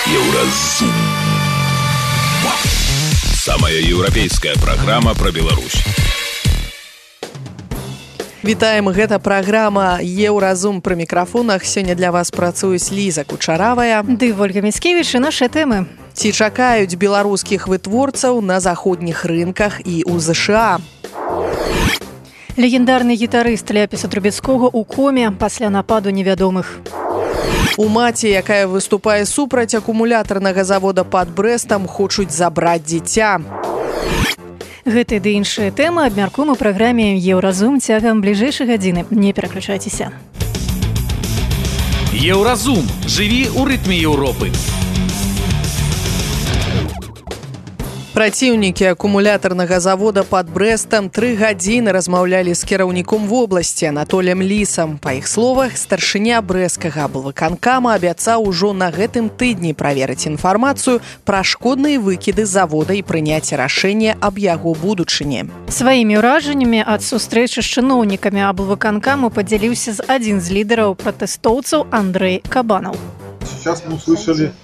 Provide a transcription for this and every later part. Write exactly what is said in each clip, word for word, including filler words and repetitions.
Еўразум. Самая еўрапейская праграма пра Беларусь. Вітаем, гэта праграма Еўразум. Пры мікрафонах сёння для вас працуюць Ліза Кучаравая ды Вольга Міцкевіч і нашы тэмы. Ці чакаюць беларускіх вытворцаў на заходніх рынках і ў ЗША? Легендарны гітарыст Ляпіса Трубецкога ў коме пасля нападу невядомых. У маці, якая выступае супраць акумулятарнага завода пад Брэстам, хочуць забраць дзіця. Гэты ды іншыя тэмы абмяркуем у праграме Еўразум цягам бліжэйшай гадзіны. Не пераключайцеся. Еўразум. Жыві ў рытме Еўропы. Праціўнікі акумулятарнага завода пад Брэстам тры гадзіны размаўлялі з кіраўніком вобласці Анатоліем Лісам. Па іх словах, старшыня брэсцкага аблвыканкама абяцаў ужо на гэтым тыдні праверыць інфармацыю пра шкодныя выкіды завода і прыняць рашэнне аб яго будучыні. Сваімі ўражаннямі ад сустрэчы з чыноўнікамі аблвыканкаму падзяліўся з адзін з лідараў пратэстоўцаў Андрэй Кабанаў. Сейчас мы услышали,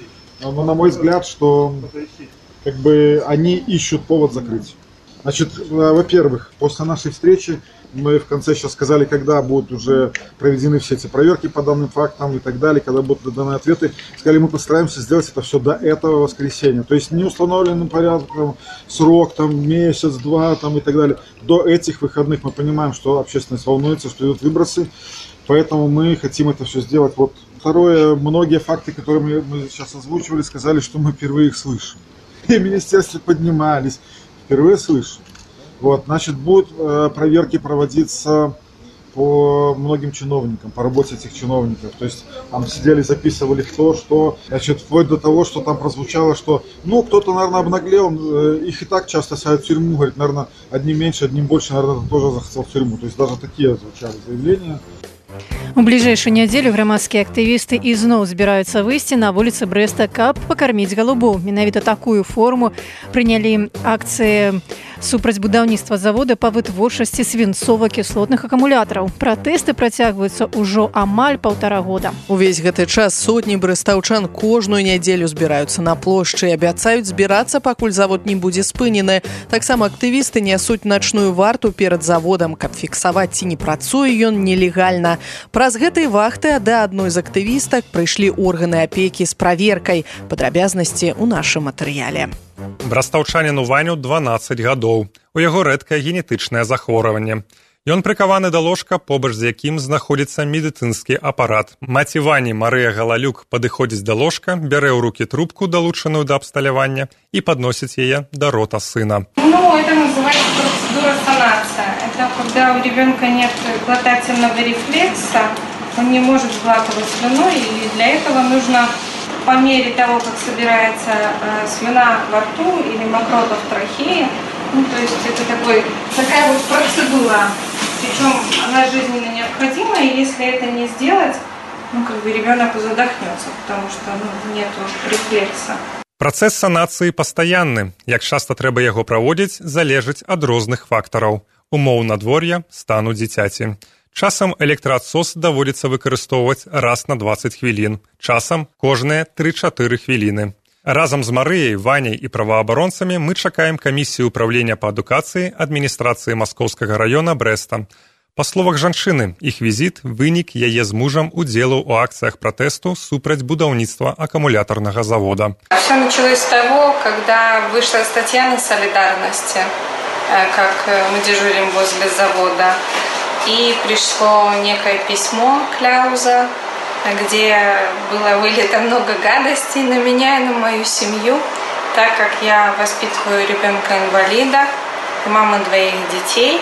на мой взгляд, что как бы они ищут повод закрыть. Значит, во-первых, после нашей встречи мы в конце сейчас сказали, когда будут уже проведены все эти проверки по данным фактам и так далее, когда будут даны ответы. Сказали, мы постараемся сделать это все до этого воскресенья. То есть не установленным порядком, срок, там, месяц, два там, и так далее. До этих выходных мы понимаем, что общественность волнуется, что идут выбросы. Поэтому мы хотим это все сделать. Вот. Второе, многие факты, которые мы, мы сейчас озвучивали, сказали, что мы впервые их слышим. И в министерстве поднимались. Впервые слышу. Вот, значит, будут э, проверки проводиться по многим чиновникам, по работе этих чиновников. То есть там сидели, записывали кто, что, значит, вплоть до того, что там прозвучало, что, ну, кто-то, наверное, обнаглел, э, их и так часто садят в тюрьму, говорит, наверное, одним меньше, одним больше, наверное, тоже захотел в тюрьму. То есть даже такие звучали заявления. У бліжэйшую нядзелю грамадскія актывісты ізноў збіраюцца выйсці на вуліцы Брэста, каб пакарміць галубоў. Менавіта такую форму прынялі акцыі супраць будаўніцтва завода па вытворчасці свінцова-кіслотных акумулятараў. Пратэсты працягваюцца ўжо амаль паўтара года. Увесь гэты час сотні брэстаўчан кожную нядзелю збіраюцца на плошчы і абяцаюць збірацца, пакуль завод не будзе спынены. Таксама актывісты нясуць начную варту перад заводам, каб фіксаваць, ці не працуе ён нелегальна. Праз гэтай вахты да адной з актывістак прыйшлі органы апекі з праверкай. Падрабязнасці ў нашым матэрыяле. Брастаўчаніну Ваню дванаццаць гадоў. У яго рэдкае генетычнае захворванне. Ён прыкаваны да ложка, побач з якім знаходзіцца медыцынскі апарат. Маці Вані, Марыя Галалюк, падыходзіць да ложка, бярэ ў рукі трубку, далучаную да абсталявання, і падносіць яе да рота сына. Ну, это называется процедура санация. Это когда у ребенка нет глотательного рефлекса, он не может сглатывать слюну, и для этого нужно по мере того, как собирается э, слюна во рту или мокрота в трахее, ну, то есть это такой, такая вот процедура, причем она жизненно необходима, и если это не сделать, ну, как бы ребенок задохнется, потому что ну, нету рефлекса. Працэс санацыі пастаянны. Як часта трэба яго праводзіць, залежыць ад розных фактараў. Умоў надвор'я, стану дзіцяці. Часам электраадсос даводзіцца выкарыстоўваць раз на дваццаць хвілін. Часам кожныя тры-чатыры хвіліны. Разам з Марыяй, Ваняй і праваабаронцамі мы чакаем камісію ўправлення па адукацыі адміністрацыі Маскоўскага раёна Брэста. Па словах жанчыны, іх візіт – вынік яе з мужам удзелу ў акцыях пратэсту супраць будаўніцтва акумулятарнага завода. Все началось с того, когда вышла статья на солидарности, как мы дежурим возле завода, и пришло некое письмо Кляуза, где было вылито много гадостей на меня и на мою семью, так как я воспитываю ребенка-инвалида, мама двоих детей.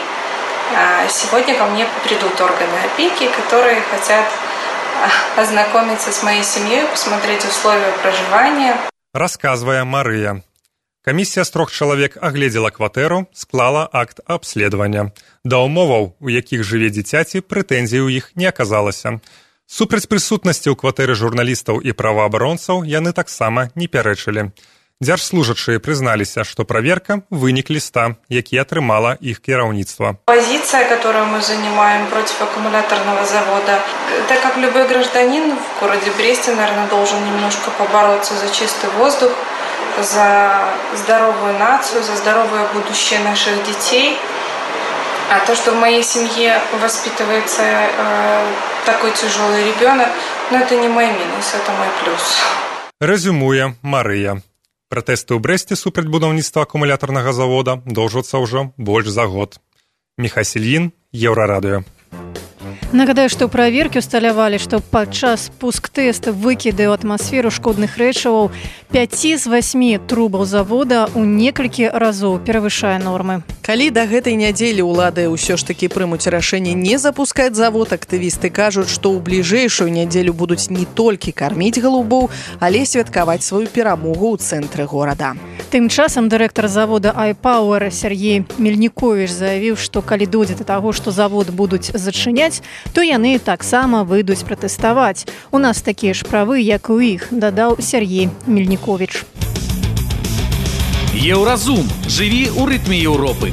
Сегодня ко мне придут органы опеки, которые хотят ознакомиться с моей семьей, посмотреть условия проживания. Расказвае Марыя. Камісія з трох чалавек агледзела кватэру, склала акт абследавання. Да ўмоваў, у якіх жыве дзіцяці, прэтэнзій у іх не аказалася. Супраць прысутнасці ў кватэры журналістаў і праваабаронцаў яны таксама не пярэчылі. Дзяржслужачыя прызналіся, што праверка — вынік ліста, які атрымала іх кіраўніцтва. Позиция, которую мы занимаем против аккумуляторного завода, так как любой гражданин в городе Бресте, наверное, должен немножко побороться за чистый воздух, за здоровую нацию, за здоровое будущее наших детей. А то, что в моей семье воспитывается э, такой тяжелый ребенок, ну это не мой минус, это мой плюс. Резюмуе Марыя. Пратэсты ў Брэсце супраць будаўніцтва акумулятарнага завода доўжацца ўжо больш за год. Міхась Ільін, Еўрарадыё. Нагадаю, што праверкі ўсталявалі, што падчас пуск-тэста выкіды ў атмасферу шкодных рэчываў пяць з васьмі трубаў завода ў некалькі разоў перавышае нормы. Калі да гэтай нядзелі ўлады ўсё ж такі прымуць рашэнне не запускаць завод, актывісты кажуць, што ў бліжэйшую нядзелю будуць не толькі карміць галубоў, але святкаваць сваю перамогу ў цэнтры горада. Тым часам дырэктар завода iPower Сергей Мельніковіч заявіў, што калі дойдзе да таго, што завод будуць зачыняць, то яны таксама выйдуць пратэставаць. У нас такія ж правы, як і ў іх, дадаў Сергей Мельніковіч. Еўразум. Жыві ў рытме Еўропы.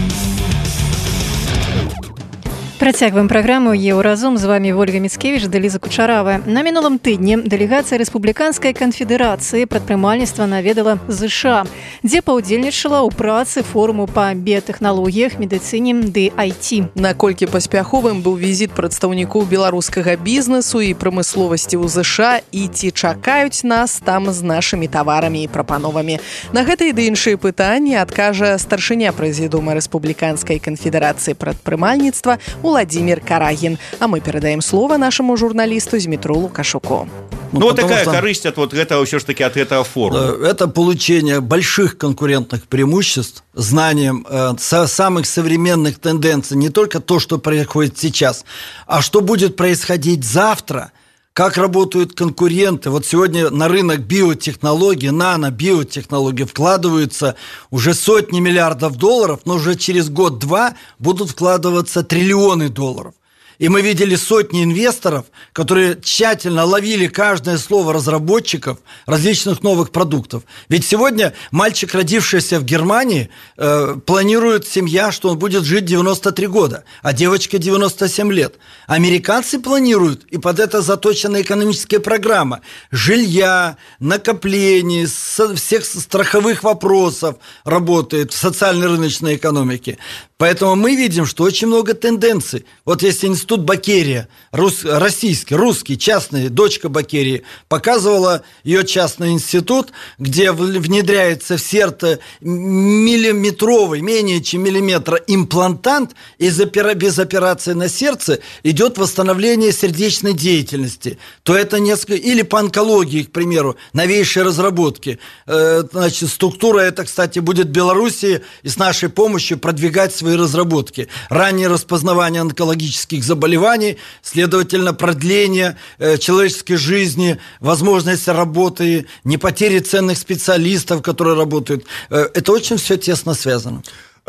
Працягваем праграму «Еўразум». З вами Ольга Міцкевіч, Даліза Кучаравая. На мінулым тыдні дэлегацыя Рэспубліканскай канфедэрацыі прадпрымальніцтва наведала ЗША, дзе паўдзельнічала ў працы форуму па біятэхналогіях, медыцыне ды ай ти. Наколькі паспяховым быў візіт прадстаўнікоў беларускага бізнесу і прамысловасці ў ЗША і ці чакаюць нас там з нашымі таварамі і прапановамі. На гэтыя ды іншыя пытанні адкажа старшыня прэзідыума Рэспубліканскай канфедэрацыі прадпрымальніцтва Владимир Карагин. А мы передаем слово нашему журналисту Змитру Лукашуку. Ну, ну вот такая что... корысть от вот этого, все ж таки от этого форума. Это получение больших конкурентных преимуществ, знанием э, со самых современных тенденций, не только то, что происходит сейчас, а что будет происходить завтра, как работают конкуренты. Вот сегодня на рынок биотехнологий, нано-биотехнологий вкладываются уже сотни миллиардов долларов, но уже через год-два будут вкладываться триллионы долларов. И мы видели сотни инвесторов, которые тщательно ловили каждое слово разработчиков различных новых продуктов. Ведь сегодня мальчик, родившийся в Германии, э, планирует семья, что он будет жить девяносто три года, а девочка девяносто семь лет. Американцы планируют, и под это заточена экономическая программа, жилья, накоплений, со всех страховых вопросов работает в социальной рыночной экономике. Поэтому мы видим, что очень много тенденций. Вот если институт Бакерия, рус, российский, русский, частный, дочка Бакерии, показывала ее частный институт, где внедряется в сердце миллиметровый, менее чем миллиметра имплантант, и без операции на сердце идет восстановление сердечной деятельности. То это несколько... Или по онкологии, к примеру, новейшие разработки. Значит, структура эта, кстати, будет в Белоруссии и с нашей помощью продвигать свои разработки. Раннее распознавание онкологических заболеваний, следовательно, продление э, человеческой жизни, возможность работы, не потери ценных специалистов, которые работают. Э, это очень все тесно связано.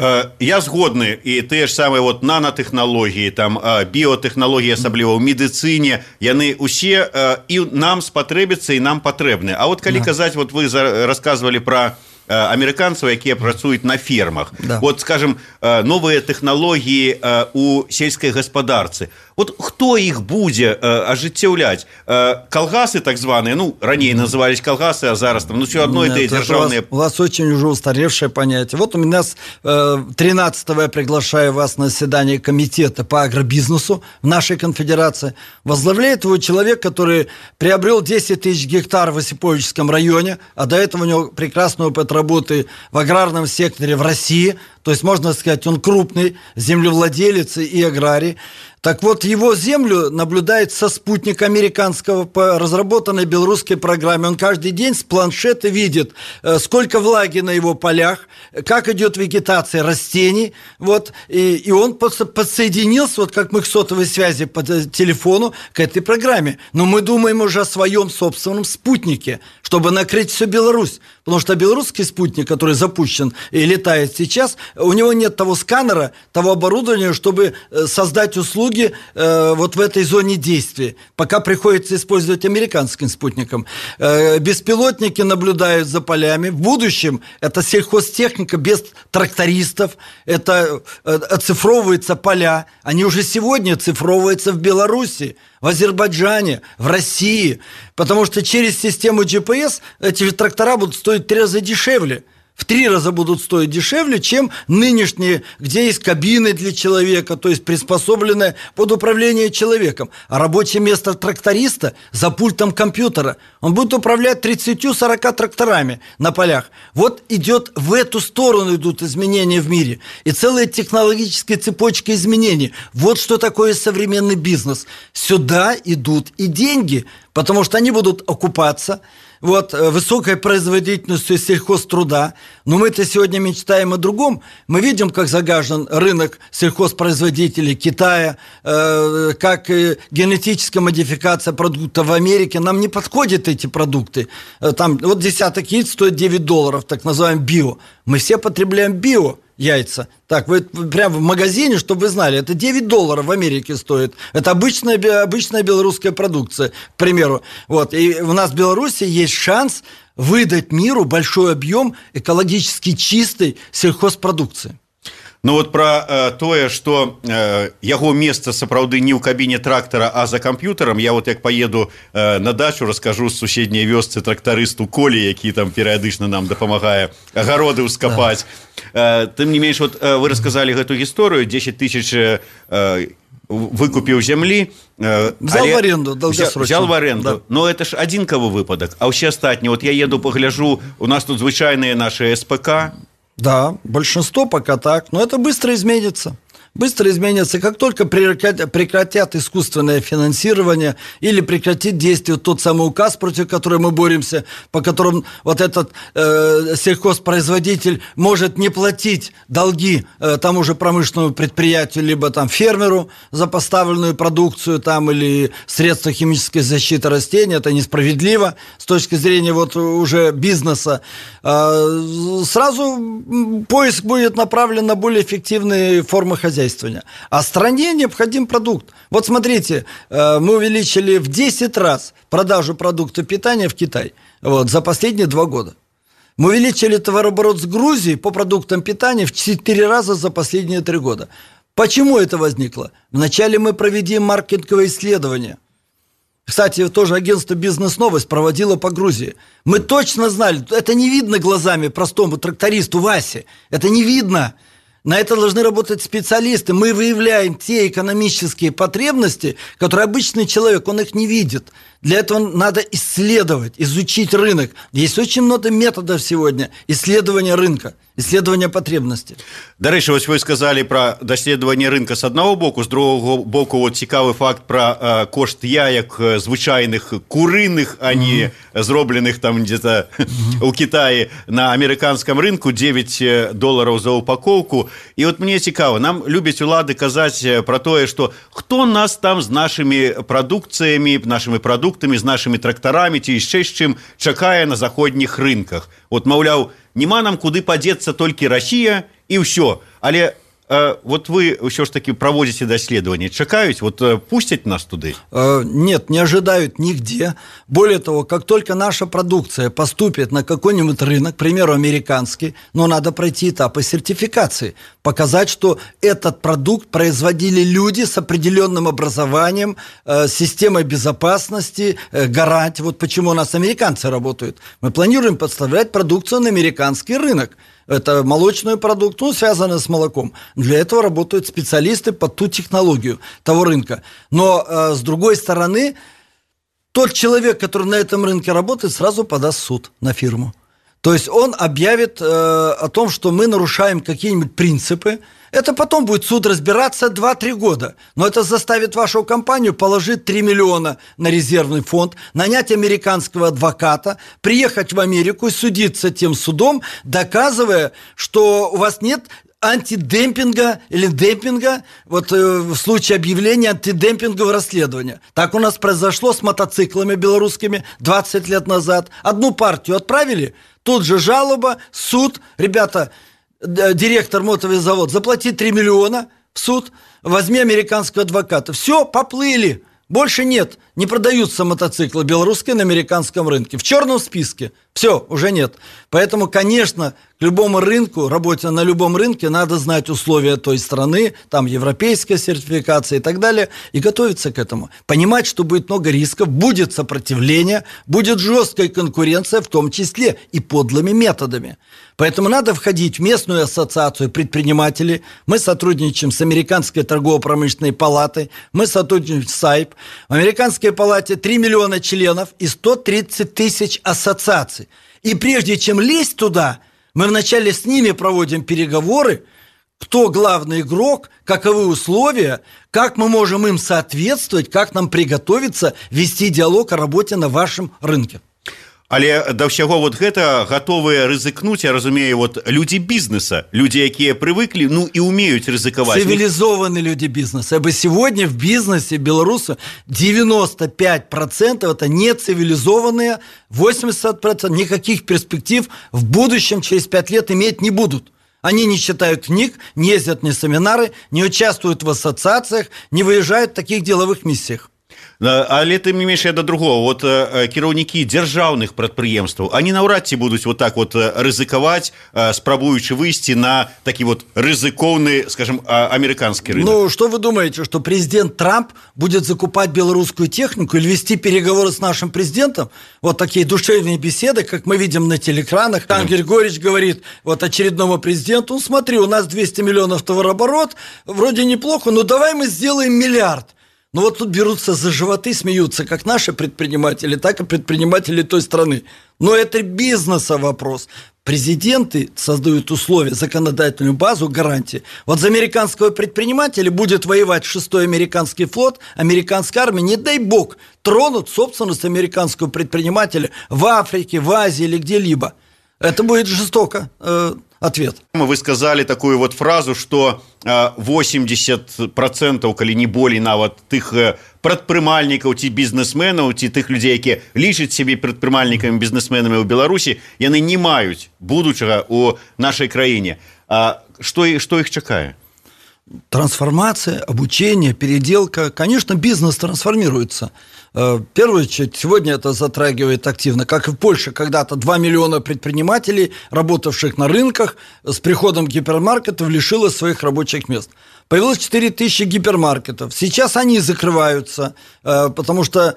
Я згодны, і те ж саме вот нанотэхналогіі, там біотэхналогіі, асабліва ў медыцыне, яны усе і нам спатрэбяцца, і нам патрэбны. А вот калі да. казаць, вот вы рассказывали про американцев, якія працуюць на фермах. Да. Вот, скажем, новыя тэхналогіі у сельскай гаспадарцы. Вот хто іх будзе ажыццяўляць? Калгасы так званыя, ну, раней назывались калгасы, а зараз там, ну, все одно это и державные... У вас, у вас очень уже устаревшее понятие. Вот у меня тринадцатого я приглашаю вас на заседание комитета по агробизнесу в нашей конфедерации. Возглавляет его человек, который приобрел десять тысяч гектар в Осиповичском районе, а до этого у него прекрасный опыт работы в аграрном секторе в России. То есть, можно сказать, он крупный землевладелец и аграрий. Так вот, его землю наблюдает со спутника американского по разработанной белорусской программе. Он каждый день с планшета видит, сколько влаги на его полях, как идет вегетация растений. Вот, и, и он подсоединился, вот как мы к сотовой связи по телефону, к этой программе. Но мы думаем уже о своем собственном спутнике, чтобы накрыть всю Беларусь. Потому что белорусский спутник, который запущен и летает сейчас, у него нет того сканера, того оборудования, чтобы создать услуги услуги э, вот в этой зоне действия. Пока приходится использовать американским спутником. Э, беспилотники наблюдают за полями. В будущем это сельхозтехника без трактористов. Это э, оцифровываются поля. Они уже сегодня оцифровываются в Беларуси, в Азербайджане, в России. Потому что через систему джи пи эс эти же трактора будут стоить в три раза дешевле. В три раза будут стоить дешевле, чем нынешние, где есть кабины для человека, то есть приспособленные под управление человеком. А рабочее место тракториста за пультом компьютера. Он будет управлять тридцатью-сорока тракторами на полях. Вот идет в эту сторону идут изменения в мире. И целая технологическая цепочка изменений. Вот что такое современный бизнес. Сюда идут и деньги, потому что они будут окупаться вот, высокой производительностью сельхозтруда. Но мы-то сегодня мечтаем о другом. Мы видим, как загажен рынок сельхозпроизводителей Китая, э, как э, генетическая модификация продуктов в Америке. Нам не подходят эти продукты. Там, вот десяток яиц стоит девять долларов, так называемый био. Мы все потребляем био яйца. Так, вы прямо в магазине, чтобы вы знали, это девять долларов в Америке стоит. Это обычная, обычная белорусская продукция, к примеру. Вот. И у нас в Беларуси есть шанс выдать миру большой объем экологически чистой сельхозпродукции. Ну вот про э, тое, што э, яго месца сапраўды не ў кабіне трактара, а за камп'ютарам. Я вот як поеду э, на дачу, раскажу з суседняй вёсцы трактарысту Колі, які там перыядычна нам дапамагае агароды ўскапаць. Да. Э, тым не менш, вот, э, вы расказалі гэту гісторыю, дзесяць тысяч э, выкупіў зямлі. Э, взял в аренду, долгосрочно. Взял в аренду. Да. Но это ж адзінкавы выпадак. А ўсе астатнія, вот я еду, погляжу, у нас тут звычайныя наши эс пэ ка. Да, большинство пока так, но это быстро изменится. Быстро изменится, как только прекратят, прекратят искусственное финансирование или прекратит действие тот самый указ, против которого мы боремся, по которому вот этот э, сельхозпроизводитель может не платить долги э, тому же промышленному предприятию, либо там фермеру за поставленную продукцию там, или средства химической защиты растений. Это несправедливо с точки зрения вот уже бизнеса. Э, сразу поиск будет направлен на более эффективные формы хозяйства. А стране необходим продукт. Вот смотрите, мы увеличили в десять раз продажу продуктов питания в Китай вот, за последние два года. Мы увеличили товарооборот с Грузией по продуктам питания в четыре раза за последние три года. Почему это возникло? Вначале мы провели маркетинговые исследования. Кстати, тоже агентство «Бизнес-новость» проводило по Грузии. Мы точно знали, это не видно глазами простому трактористу Васе. Это не видно. На это должны работать специалисты. Мы выявляем те экономические потребности, которые обычный человек, он их не видит. Для этого надо исследовать, изучить рынок. Есть очень много методов сегодня исследования рынка, исследования потребностей. Дарэчы, вось вы сказали про даследаванне рынка с одного боку, с другого боку вот цікавы факт про э, кошт яек звычайных курыных, а не mm-hmm. зробленых там где-то mm-hmm. у Китае на американском рынку девять долларов за упаковку. И вот мне цікава, нам любяць улады казаць про тое, что кто нас там с нашими продукциями, нашими продуктами, з нашими тракторами ці яшчэ з чым чакае на заходніх рынках. Вот, маўляў, нема нам куды падзецца толькі Расія і ўсё. Але э, вот вы ўсё ж таки праводзіце даследаванне. Чакаюць, вот э, пусцяць нас туды? Э, нет, не ожидают нигде. Более того, как только наша продукция поступит на какой-нибудь рынок, к примеру, американский, но надо пройти этапы сертификации, показать, что этот продукт производили люди с определенным образованием, э, системой безопасности, э, гарантий. Вот почему у нас американцы работают. Мы планируем поставлять продукцию на американский рынок. Это молочную продукцию, связанную с молоком. Для этого работают специалисты под ту технологию того рынка. Но, э, с другой стороны, тот человек, который на этом рынке работает, сразу подаст в суд на фирму. То есть он объявит э, о том, что мы нарушаем какие-нибудь принципы. Это потом будет суд разбираться два-три года. Но это заставит вашу компанию положить три миллиона на резервный фонд, нанять американского адвоката, приехать в Америку и судиться тем судом, доказывая, что у вас нет антидемпинга или демпинга, вот э, в случае объявления антидемпингового расследования. Так у нас произошло с мотоциклами белорусскими двадцать лет назад. Одну партию отправили, тут же жалоба, суд. Ребята, директор мотовый завод, заплати три миллиона, в суд, возьми американского адвоката. Все, поплыли. Больше нет, не продаются мотоциклы белорусские на американском рынке. В черном списке. Все, уже нет. Поэтому, конечно, к любому рынку, работе на любом рынке, надо знать условия той страны, там европейская сертификация и так далее, и готовиться к этому. Понимать, что будет много рисков, будет сопротивление, будет жесткая конкуренция, в том числе и подлыми методами. Поэтому надо входить в местную ассоциацию предпринимателей. Мы сотрудничаем с Американской торгово-промышленной палатой, мы сотрудничаем с АЙП. В Американской палате три миллиона членов и сто тридцать тысяч ассоциаций. И прежде чем лезть туда, мы вначале с ними проводим переговоры, кто главный игрок, каковы условия, как мы можем им соответствовать, как нам приготовиться вести диалог о работе на вашем рынке. Але да ўсяго вот гэта гатовыя рызыкнуць, я разумею, вот людзі бізнеса, людзі, якія прывыклі, ну і умеюць рызыкаваць. Цивилизованные люди бизнеса. Ибо сегодня в бизнесе белорусы девяносто пять процентов это не цивилизованные, восемьдесят процентов никаких перспектив в будущем через пять лет иметь не будут. Они не читают книг, не ездят на семинары, не участвуют в ассоциациях, не выезжают в таких деловых миссиях. Але тым не менш, я да другого, вот кіраўнікі дзяржаўных прадпрыемстваў, они наўрад ці будуць вот так вот рызыкаваць, спрабуючы выйсці на такі вот рызыкоўны, скажем, американский рынок. Ну, что вы думаете, что президент Трамп будет закупать белорусскую технику или вести переговоры с нашим президентом? Вот такие душевные беседы, как мы видим на телеэкранах. Там Григорьевич говорит вот очередному президенту: ну, смотри, у нас двести миллионов товарооборот, вроде неплохо, но давай мы сделаем миллиард. Ну вот тут берутся за животы, смеются как наши предприниматели, так и предприниматели той страны. Но это бизнеса вопрос. Президенты создают условия, законодательную базу, гарантии. Вот за американского предпринимателя будет воевать шестой американский флот, американская армия, не дай бог, тронут собственность американского предпринимателя в Африке, в Азии или где-либо. Это будет жестоко. Э, ответ. Вы сказали такую вот фразу, что восемьдесят процентов, калі не болей нават тых прадпрымальнікаў ці бізнесменаў, ці тых людзей, якія лічаць сябе прадпрымальнікамі, бізнесменамі ў Беларусі, яны не маюць будучага ў нашай краіне. А што, што іх чакае? Трансформация, обучение, переделка. Конечно, бизнес трансформируется. В первую очередь, сегодня это затрагивает активно, как и в Польше когда-то два миллиона предпринимателей, работавших на рынках, с приходом гипермаркетов лишилось своих рабочих мест. Появилось четыре тысячи гипермаркетов. Сейчас они закрываются, потому что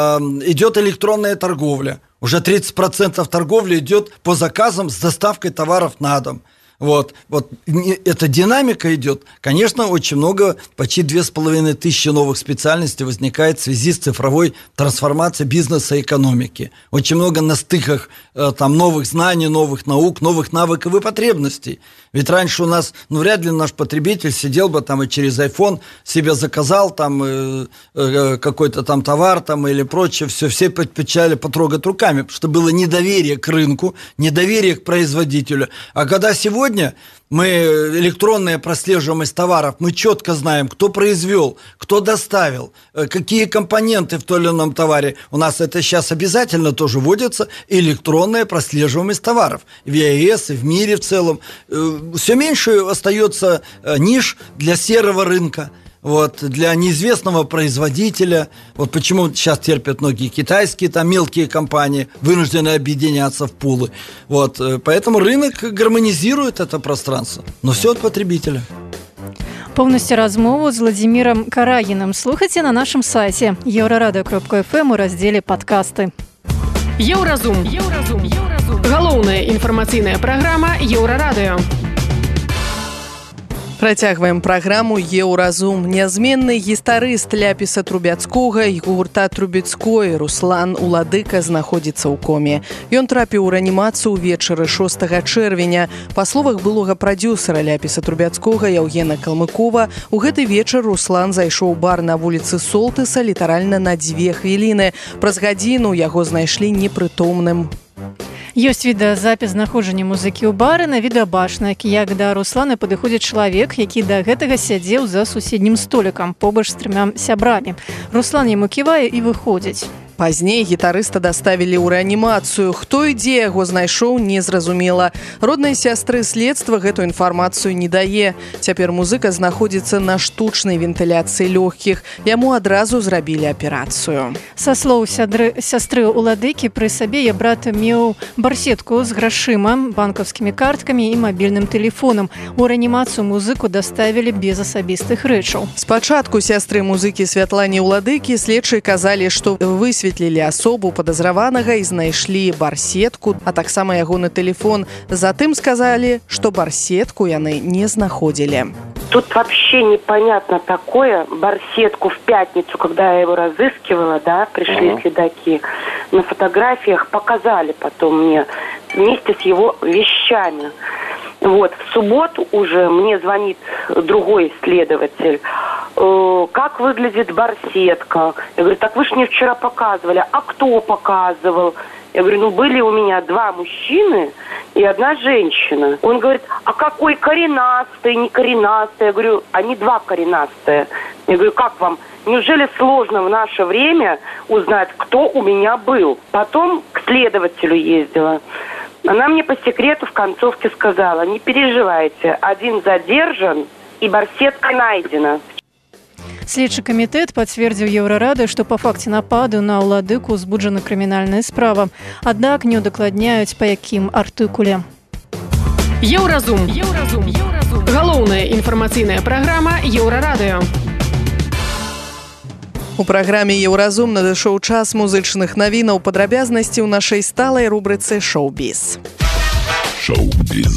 идет электронная торговля. Уже тридцать процентов торговли идет по заказам с доставкой товаров на дом. Вот, вот эта динамика идет. Конечно, очень много, почти две с половиной тысячи новых специальностей возникает в связи с цифровой трансформацией бизнеса и экономики. Очень много на стыках там новых знаний, новых наук, новых навыков и потребностей. Ведь раньше у нас, ну, вряд ли наш потребитель сидел бы там и через iPhone себе заказал там э, э, какой-то там товар там или прочее. Все, все предпочитали потрогать руками, потому что было недоверие к рынку, недоверие к производителю. А когда сегодня мы электронная прослеживаемость товаров, мы четко знаем, кто произвел, кто доставил, какие компоненты в том или ином товаре. У нас это сейчас обязательно тоже вводится, электронная прослеживаемость товаров. В ЕАЭС и в мире в целом. Все меньше остается ниш для серого рынка. Вот, для неизвестного производителя. Вот почему сейчас терпят многие китайские там мелкие компании, вынуждены объединяться в пулы. Вот, поэтому рынок гармонизирует это пространство. Но все от потребителя. Полностью размову з Владимиром Карагиным слухайте на нашем сайте еўрарадыё кропка эф эм у разделе «Подкасты». Еўразум. Еўразум. Еўразум. Галоўная інфармацыйная праграма Еўрарадыё. Працягваем праграму «Еўразум». Нязменны гістарыст Ляпіса Трубецкога і гурта Трубецкой Руслан Уладыка знаходзіцца ў коме. Ён трапіў у рэанімацыю ўвечары шостага чэрвеня. Па словах былога прадзюсара Ляпіса Трубецкога Яўгена Калмыкова, у гэты вечар Руслан зайшоў у бар на вуліцы Солтыса літаральна на дзве хвіліны. Праз гадзіну яго знайшлі непрытомным. Ёсць відэазапіс знаходжання музыкі ў бары на відэабачнак, як да Руслана падыходзіць чалавек, які да гэтага сядзеў за суседнім столікам побач з трымя сябрамі. Руслан яму ківае і выходзіць. Пазней гітарыста даставілі ў рэанімацыю. Хто і дзе яго знайшоў, незразумела. Роднай сястры следства гэту інфармацыю не дае. Цяпер музыка знаходзіцца на штучнай вентыляцыі лёгкіх. Яму адразу зрабілі аперацыю. Са слоў сядры, сястры Уладыкі, пры сабе я брат меў барсетку з грашыма, банкаўскімі карткамі і мабільным тэлефонам. У рэанімацыю музыку даставілі без асабістых рэчаў. Спачатку сястры музыкі Святлане Уладыкі следчыя казалі, што высветлілі асобу падазраванага і знайшлі барсетку, а таксама ягоны тэлефон. Затым сказалі, што барсетку яны не знаходзілі. Тут вообще непонятно такое. Барсетку в пятницу, когда я его разыскивала, да, пришли uh-huh. следаки, на фотографиях показали потом мне вместе с его вещами. Вот, в субботу уже мне звонит другой следователь. Э, как выглядит барсетка? Я говорю, так вы же мне вчера показывали. А кто показывал? Я говорю, ну были у меня два мужчины и одна женщина. Он говорит, а какой коренастый, не коренастый? Я говорю, они два коренастые. Я говорю, как вам? Неужели сложно в наше время узнать, кто у меня был? Потом к следователю ездила. Она мне по секрету в концовке сказала, не переживайте, один задержан и барсетка найдена. Следчы камітэт пацвердзіў Еўрарады, што па факце нападу на Уладыку узбуджана крымінальная справа. Аднак не ўдакладняюць, па якім артыкуле. Еўразум. Еўразум. Еўразум. Галоўная інфармацыйная праграма Еўрарадыё. У праграме «Еўразум» надышоў час музычных навінаў, падрабязнасці ў нашай сталай рубрыцы «Шоу-біз». Шоу-біз.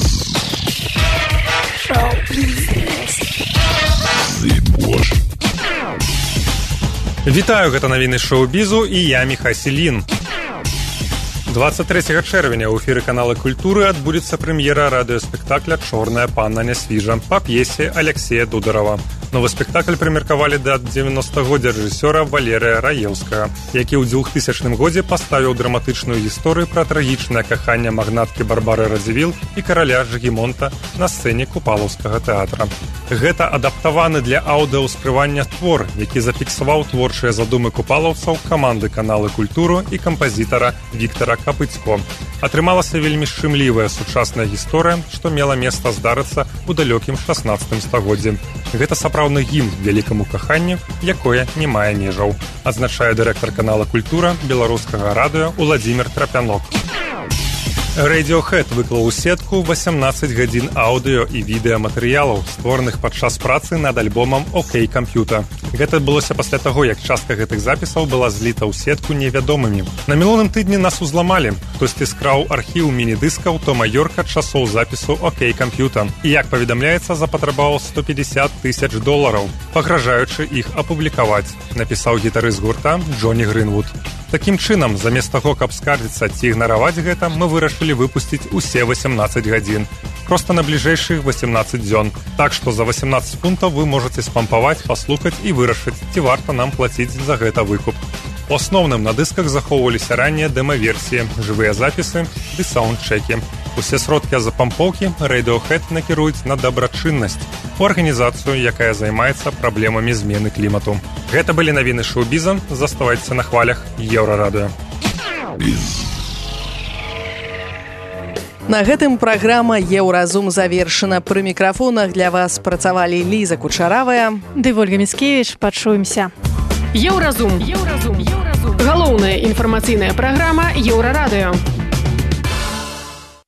Шоу-біз. Вітаю, гэта навіны шоу-бізу і я Міхай Селін. двадцать трэцяга чэрвеня ў эфіры канала Культуры адбудзецца прэм'ера радыёспектакля «Чорная панна Нясвіжа» па п'есе Алексея Дударова. Новы спектакль прымеркавалі да дзевяностагоддзя рэжысёра Валерыя Раеўскага, які ў двухтысячным годзе паставіў драматычную гісторыю пра трагічнае каханне магнаткі Барбары Радзівіл і караля Жыгімонта на сцэне Купалаўскага тэатра. Гэта адаптаваны для аўдыаўспрывання твор, які зафіксаваў творчыя задумы купалаўцаў, каманды канала Культуру і кампазітара Віктара Капыцько. Атрымалася вельмі шчымлівая сучасная гісторыя, што мела месца здарыцца ў далёкім шаснаццатым стагоддзі. Гэта сапраўдны гімн вялікаму каханню, якое не мае межаў, адзначае дырэктар канала Культура беларускага радыё Уладзімір Трапянок. Radiohead выклаў у сетку васямнаццаць гадзін аўдыё і відэаматэрыялаў, створаных падчас працы над альбомам «Окей Камп'юта». Гэта адбылося пасля таго, як частка гэтых запісаў была зліта ў сетку невядомымі. На мінулым тыдні нас узламалі. Хтосьці скраў архіў міні-дыскаў Тома Йорка часоў запісу «Окей Камп'юта». І, як паведамляецца, запатрабаваў сто пятьдесят тысяч долараў, пагражаючы іх апублікаваць, напісаў гітарыст гурта Джоні Грынвуд. Такім чынам, замест таго, каб скардзіцца ці ігнараваць гэта, мы вырашылі выпусціць усе васямнаццаць гадзін. Проста на бліжэйшых васямнаццаць дзён. Так што за васямнаццаць фунтаў вы можаце спампаваць, паслухаць і вырашыць, ці варта нам плаціць за гэта выкуп. У асноўным на дысках захоўваліся раннія дэма-версіі, жывыя запісы ды саундчэкі. Усе сродкі запампоўкі Radiohead накіруюць на дабрачыннасць, у арганізацыю, якая займаецца праблемамі змены клімату. Гэта былі навіны шоу-біза. Заставайцеся на хвалях Еўрарадыё. На гэтым праграма «Еўразум» завершана. Пры мікрафонах для вас працавалі Ліза Кучаравая ды Вольга Міцкевіч. Пачуемся. Еўразум. Еўразум. Еўразум. Галоўная інфармацыйная праграма Еўрарадыё.